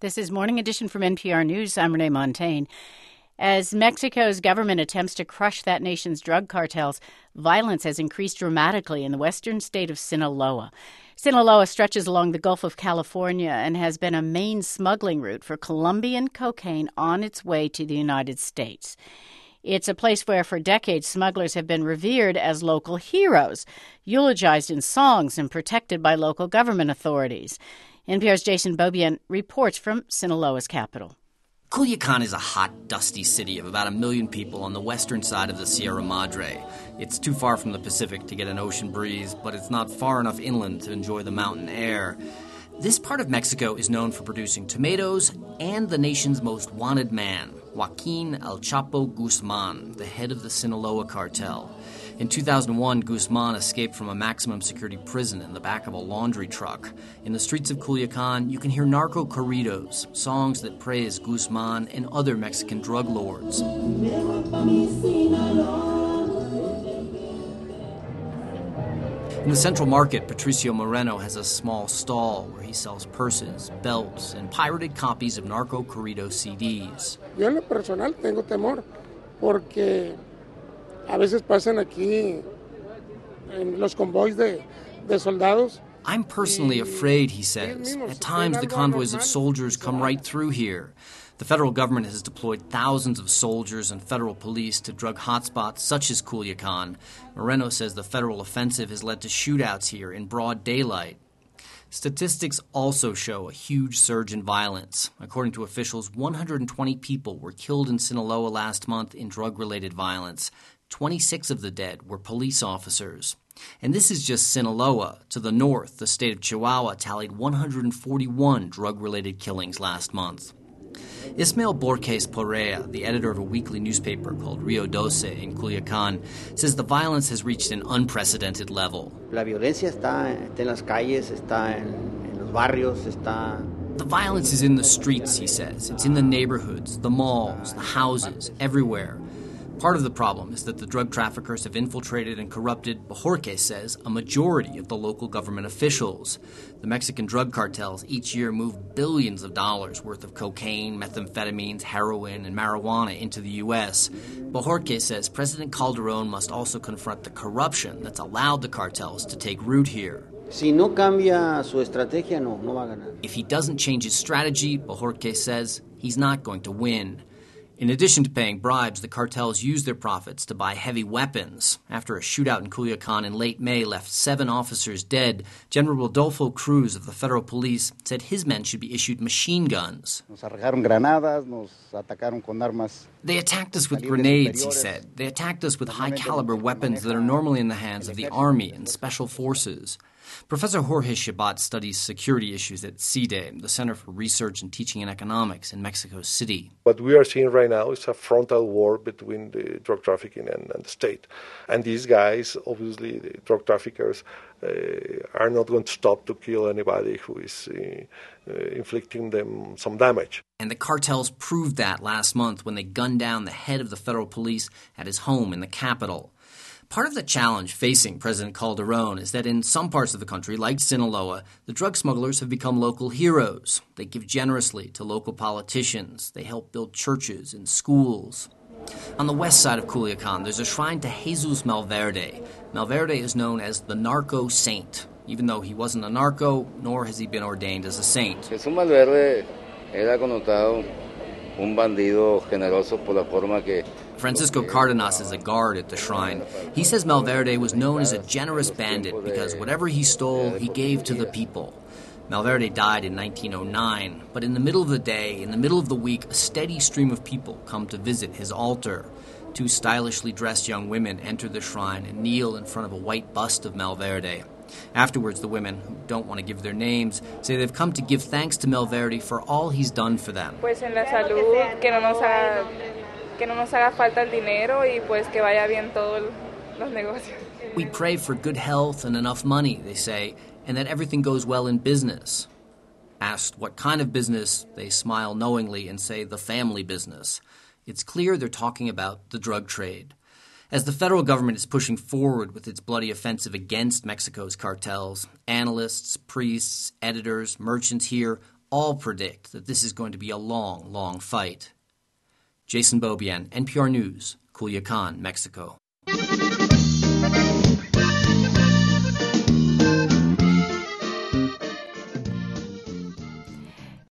This is Morning Edition from NPR News. I'm Renee Montagne. As Mexico's government attempts to crush that nation's drug cartels, violence has increased dramatically in the western state of Sinaloa. Sinaloa stretches along the Gulf of California and has been a main smuggling route for Colombian cocaine on its way to the United States. It's a place where, for decades, smugglers have been revered as local heroes, eulogized in songs and protected by local government authorities. NPR's Jason Beaubien reports from Sinaloa's capital. Culiacan is a hot, dusty city of about 1 million people on the western side of the Sierra Madre. It's too far from the Pacific to get an ocean breeze, but it's not far enough inland to enjoy the mountain air. This part of Mexico is known for producing tomatoes and the nation's most wanted man, Joaquin El Chapo Guzman, the head of the Sinaloa cartel. In 2001, Guzman escaped from a maximum security prison in the back of a laundry truck. In the streets of Culiacan, you can hear narco corridos, songs that praise Guzman and other Mexican drug lords. In the Central Market, Patricio Moreno has a small stall where he sells purses, belts, and pirated copies of narco corrido CDs. Yo en lo personal tengo temor porque a veces pasan aquí en los convoys de soldados. I'm personally afraid, he says. At times, the convoys of soldiers come right through here. The federal government has deployed thousands of soldiers and federal police to drug hotspots such as Culiacan. Moreno says the federal offensive has led to shootouts here in broad daylight. Statistics also show a huge surge in violence. According to officials, 120 people were killed in Sinaloa last month in drug-related violence. 26 of the dead were police officers. And this is just Sinaloa. To the north, the state of Chihuahua tallied 141 drug-related killings last month. Ismael Borges Porrea, the editor of a weekly newspaper called Rio Doce in Culiacan, says the violence has reached an unprecedented level. La violencia está en las calles, está en los barrios, está... The violence is in the streets, he says. It's in the neighborhoods, the malls, the houses, everywhere. Part of the problem is that the drug traffickers have infiltrated and corrupted, Bojorquez says, a majority of the local government officials. The Mexican drug cartels each year move billions of dollars worth of cocaine, methamphetamines, heroin, and marijuana into the U.S. Bojorquez says President Calderón must also confront the corruption that's allowed the cartels to take root here. Si no cambia su estrategia, no va a ganar. If he doesn't change his strategy, Bojorquez says, he's not going to win. In addition to paying bribes, the cartels use their profits to buy heavy weapons. After a shootout in Culiacan in late May left 7 officers dead, General Rodolfo Cruz of the federal police said his men should be issued machine guns. Nos arrojaron granadas, nos atacaron con armas. They attacked us with grenades, he said. They attacked us with high-caliber weapons that are normally in the hands of the Army and Special Forces. Professor Jorge Shabat studies security issues at CIDE, the Center for Research and Teaching in Economics in Mexico City. What we are seeing right now is a frontal war between the drug trafficking and the state. And these guys, obviously, the drug traffickers, are not going to stop to kill anybody who is inflicting them some damage. And the cartels proved that last month when they gunned down the head of the federal police at his home in the capital. Part of the challenge facing President Calderón is that in some parts of the country, like Sinaloa, the drug smugglers have become local heroes. They give generously to local politicians. They help build churches and schools. On the west side of Culiacan, there's a shrine to Jesus Malverde. Malverde is known as the narco saint, even though he wasn't a narco, nor has he been ordained as a saint. Jesús Malverde era connotado un bandido generoso por la forma que... Francisco Cardenas is a guard at the shrine. He says Malverde was known as a generous bandit because whatever he stole, he gave to the people. Malverde died in 1909, but in the middle of the day, in the middle of the week, a steady stream of people come to visit his altar. 2 stylishly dressed young women enter the shrine and kneel in front of a white bust of Malverde. Afterwards, the women, who don't want to give their names, say they've come to give thanks to Malverde for all he's done for them. Pues en la salud, que no nos haga falta el dinero y pues que vaya bien todos los negocios. We pray for good health and enough money, they say, and that everything goes well in business. Asked what kind of business, they smile knowingly and say the family business. It's clear they're talking about the drug trade. As the federal government is pushing forward with its bloody offensive against Mexico's cartels, analysts, priests, editors, merchants here all predict that this is going to be a long, long fight. Jason Beaubien, NPR News, Culiacan, Mexico.